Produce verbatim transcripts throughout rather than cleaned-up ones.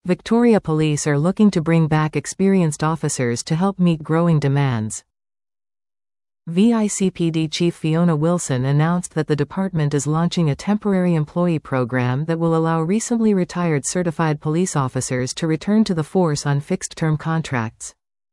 Victoria Police are looking to bring back experienced officers to help meet growing demands. V I C P D Chief Fiona Wilson announced that the department is launching a temporary employee program that will allow recently retired certified police officers to return to the force on fixed-term contracts.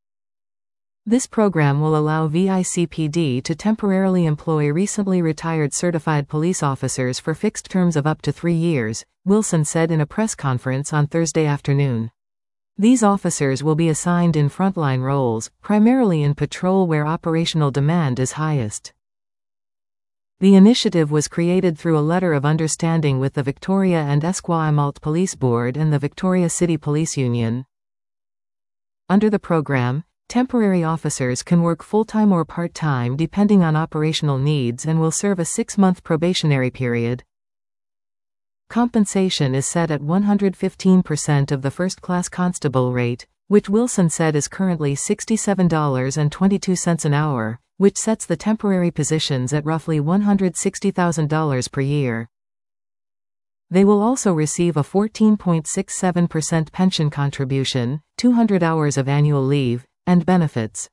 This program will allow V I C P D to temporarily employ recently retired certified police officers for fixed terms of up to three years, Wilson said in a press conference on Thursday afternoon. These officers will be assigned in frontline roles, primarily in patrol where operational demand is highest. The initiative was created through a letter of understanding with the Victoria and Esquimalt Police Board and the Victoria City Police Union. Under the program, temporary officers can work full-time or part-time depending on operational needs and will serve a six-month probationary period. Compensation is set at one hundred fifteen percent of the first-class constable rate, which Wilson said is currently sixty-seven dollars and twenty-two cents an hour, which sets the temporary positions at roughly one hundred sixty thousand dollars per year. They will also receive a fourteen point six seven percent pension contribution, two hundred hours of annual leave, and benefits.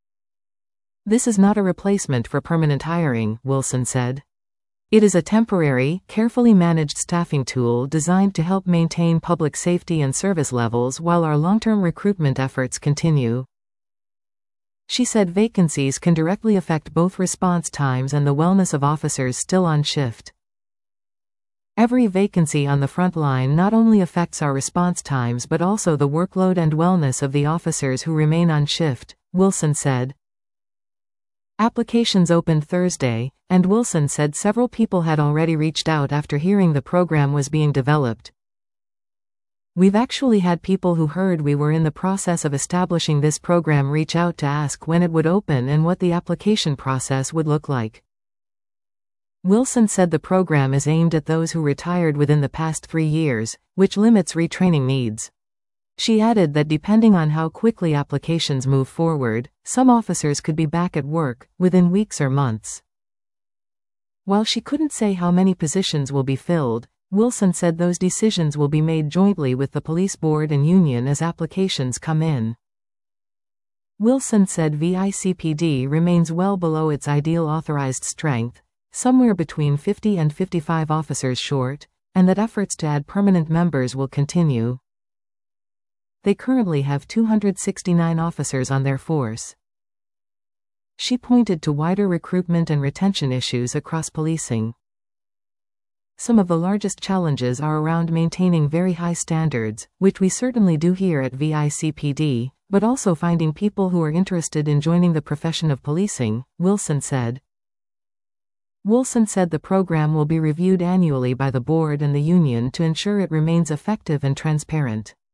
This is not a replacement for permanent hiring, Wilson said. It is a temporary, carefully managed staffing tool designed to help maintain public safety and service levels while our long-term recruitment efforts continue. She said vacancies can directly affect both response times and the wellness of officers still on shift. Every vacancy on the front line not only affects our response times but also the workload and wellness of the officers who remain on shift, Wilson said. Applications opened Thursday, and Wilson said several people had already reached out after hearing the program was being developed. We've actually had people who heard we were in the process of establishing this program reach out to ask when it would open and what the application process would look like. Wilson said the program is aimed at those who retired within the past three years, which limits retraining needs. She added that depending on how quickly applications move forward, some officers could be back at work within weeks or months. While she couldn't say how many positions will be filled, Wilson said those decisions will be made jointly with the police board and union as applications come in. Wilson said V I C P D remains well below its ideal authorized strength, somewhere between fifty and fifty-five officers short, and that efforts to add permanent members will continue. They currently have two hundred sixty-nine officers on their force. She pointed to wider recruitment and retention issues across policing. Some of the largest challenges are around maintaining very high standards, which we certainly do here at V I C P D, but also finding people who are interested in joining the profession of policing, Wilson said. Wilson said the program will be reviewed annually by the board and the union to ensure it remains effective and transparent.